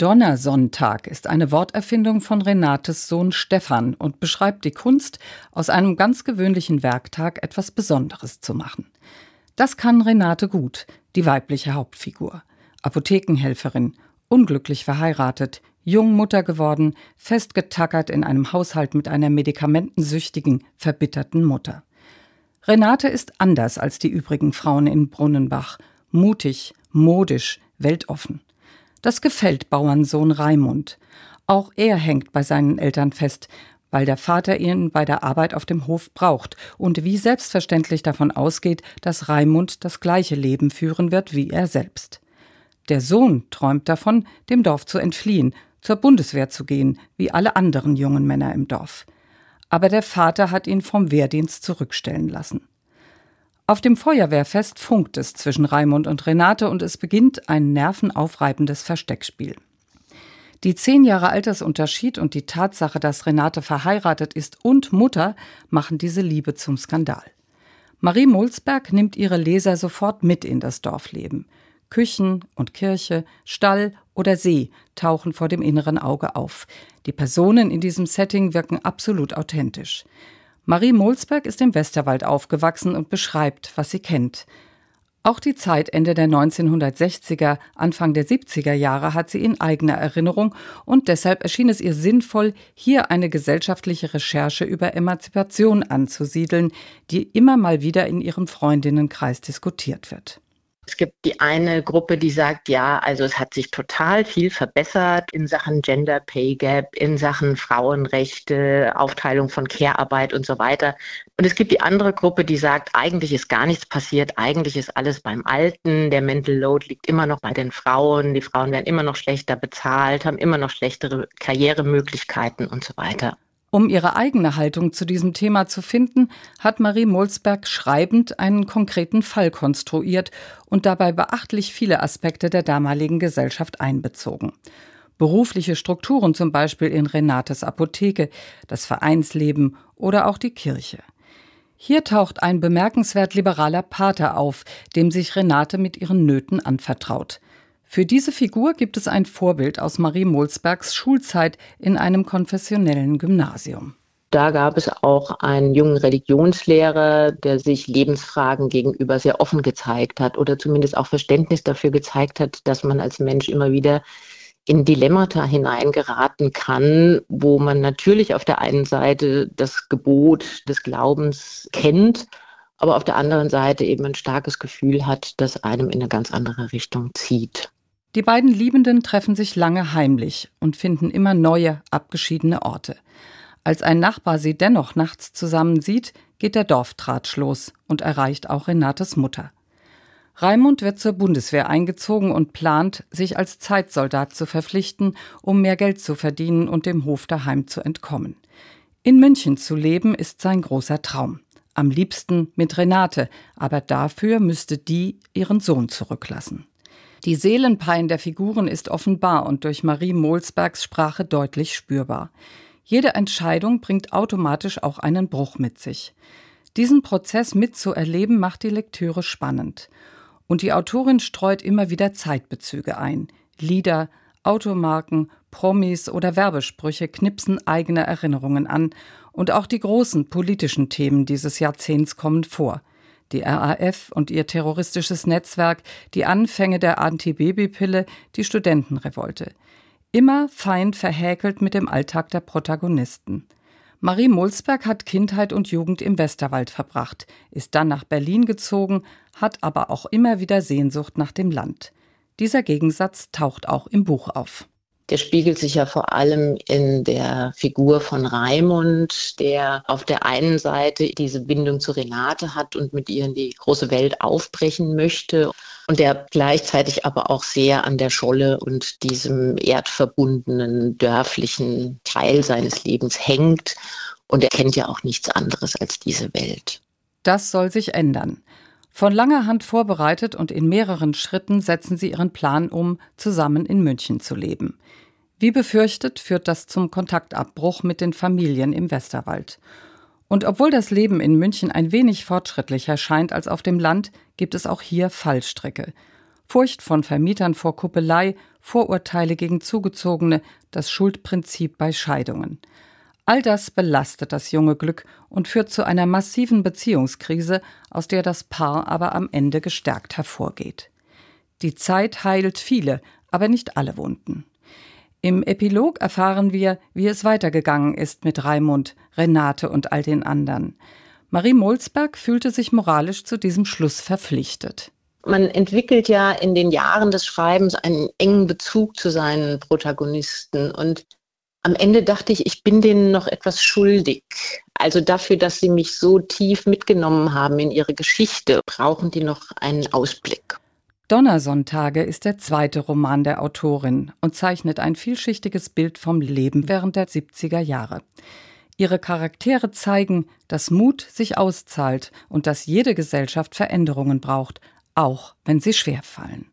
Donnersonntag ist eine Worterfindung von Renates Sohn Stefan und beschreibt die Kunst, aus einem ganz gewöhnlichen Werktag etwas Besonderes zu machen. Das kann Renate gut, die weibliche Hauptfigur. Apothekenhelferin, unglücklich verheiratet, jung Mutter geworden, festgetackert in einem Haushalt mit einer medikamentensüchtigen, verbitterten Mutter. Renate ist anders als die übrigen Frauen in Brunnenbach. Mutig, modisch, weltoffen. Das gefällt Bauernsohn Raimund. Auch er hängt bei seinen Eltern fest, weil der Vater ihn bei der Arbeit auf dem Hof braucht und wie selbstverständlich davon ausgeht, dass Raimund das gleiche Leben führen wird wie er selbst. Der Sohn träumt davon, dem Dorf zu entfliehen, zur Bundeswehr zu gehen, wie alle anderen jungen Männer im Dorf. Aber der Vater hat ihn vom Wehrdienst zurückstellen lassen. Auf dem Feuerwehrfest funkt es zwischen Raimund und Renate und es beginnt ein nervenaufreibendes Versteckspiel. Die 10 Jahre Altersunterschied und die Tatsache, dass Renate verheiratet ist und Mutter, machen diese Liebe zum Skandal. Marie Molsberg nimmt ihre Leser sofort mit in das Dorfleben. Küchen und Kirche, Stall oder See tauchen vor dem inneren Auge auf. Die Personen in diesem Setting wirken absolut authentisch. Marie Molsberg ist im Westerwald aufgewachsen und beschreibt, was sie kennt. Auch die Zeit Ende der 1960er, Anfang der 70er Jahre hat sie in eigener Erinnerung und deshalb erschien es ihr sinnvoll, hier eine gesellschaftliche Recherche über Emanzipation anzusiedeln, die immer mal wieder in ihrem Freundinnenkreis diskutiert wird. Es gibt die eine Gruppe, die sagt, ja, also es hat sich total viel verbessert in Sachen Gender Pay Gap, in Sachen Frauenrechte, Aufteilung von Care-Arbeit und so weiter. Und es gibt die andere Gruppe, die sagt, eigentlich ist gar nichts passiert, eigentlich ist alles beim Alten, der Mental Load liegt immer noch bei den Frauen, die Frauen werden immer noch schlechter bezahlt, haben immer noch schlechtere Karrieremöglichkeiten und so weiter. Um ihre eigene Haltung zu diesem Thema zu finden, hat Marie Molsberg schreibend einen konkreten Fall konstruiert und dabei beachtlich viele Aspekte der damaligen Gesellschaft einbezogen. Berufliche Strukturen zum Beispiel in Renates Apotheke, das Vereinsleben oder auch die Kirche. Hier taucht ein bemerkenswert liberaler Pater auf, dem sich Renate mit ihren Nöten anvertraut. Für diese Figur gibt es ein Vorbild aus Marie Molsbergs Schulzeit in einem konfessionellen Gymnasium. Da gab es auch einen jungen Religionslehrer, der sich Lebensfragen gegenüber sehr offen gezeigt hat oder zumindest auch Verständnis dafür gezeigt hat, dass man als Mensch immer wieder in Dilemmata hineingeraten kann, wo man natürlich auf der einen Seite das Gebot des Glaubens kennt, aber auf der anderen Seite eben ein starkes Gefühl hat, das einem in eine ganz andere Richtung zieht. Die beiden Liebenden treffen sich lange heimlich und finden immer neue, abgeschiedene Orte. Als ein Nachbar sie dennoch nachts zusammen sieht, geht der Dorftratsch los und erreicht auch Renates Mutter. Raimund wird zur Bundeswehr eingezogen und plant, sich als Zeitsoldat zu verpflichten, um mehr Geld zu verdienen und dem Hof daheim zu entkommen. In München zu leben ist sein großer Traum. Am liebsten mit Renate, aber dafür müsste die ihren Sohn zurücklassen. Die Seelenpein der Figuren ist offenbar und durch Marie Molsbergs Sprache deutlich spürbar. Jede Entscheidung bringt automatisch auch einen Bruch mit sich. Diesen Prozess mitzuerleben macht die Lektüre spannend. Und die Autorin streut immer wieder Zeitbezüge ein. Lieder, Automarken, Promis oder Werbesprüche knipsen eigene Erinnerungen an. Und auch die großen politischen Themen dieses Jahrzehnts kommen vor. Die RAF und ihr terroristisches Netzwerk, die Anfänge der Antibabypille, die Studentenrevolte. Immer fein verhäkelt mit dem Alltag der Protagonisten. Marie Molsberg hat Kindheit und Jugend im Westerwald verbracht, ist dann nach Berlin gezogen, hat aber auch immer wieder Sehnsucht nach dem Land. Dieser Gegensatz taucht auch im Buch auf. Der spiegelt sich ja vor allem in der Figur von Raimund, der auf der einen Seite diese Bindung zu Renate hat und mit ihr in die große Welt aufbrechen möchte und der gleichzeitig aber auch sehr an der Scholle und diesem erdverbundenen, dörflichen Teil seines Lebens hängt. Und er kennt ja auch nichts anderes als diese Welt. Das soll sich ändern. Von langer Hand vorbereitet und in mehreren Schritten setzen sie ihren Plan um, zusammen in München zu leben. Wie befürchtet, führt das zum Kontaktabbruch mit den Familien im Westerwald. Und obwohl das Leben in München ein wenig fortschrittlicher scheint als auf dem Land, gibt es auch hier Fallstricke. Furcht von Vermietern vor Kuppelei, Vorurteile gegen Zugezogene, das Schuldprinzip bei Scheidungen. All das belastet das junge Glück und führt zu einer massiven Beziehungskrise, aus der das Paar aber am Ende gestärkt hervorgeht. Die Zeit heilt viele, aber nicht alle Wunden. Im Epilog erfahren wir, wie es weitergegangen ist mit Raimund, Renate und all den anderen. Marie Molsberg fühlte sich moralisch zu diesem Schluss verpflichtet. Man entwickelt ja in den Jahren des Schreibens einen engen Bezug zu seinen Protagonisten und am Ende dachte ich, ich bin denen noch etwas schuldig. Also dafür, dass sie mich so tief mitgenommen haben in ihre Geschichte, brauchen die noch einen Ausblick. Donnersonntage ist der zweite Roman der Autorin und zeichnet ein vielschichtiges Bild vom Leben während der 70er Jahre. Ihre Charaktere zeigen, dass Mut sich auszahlt und dass jede Gesellschaft Veränderungen braucht, auch wenn sie schwerfallen.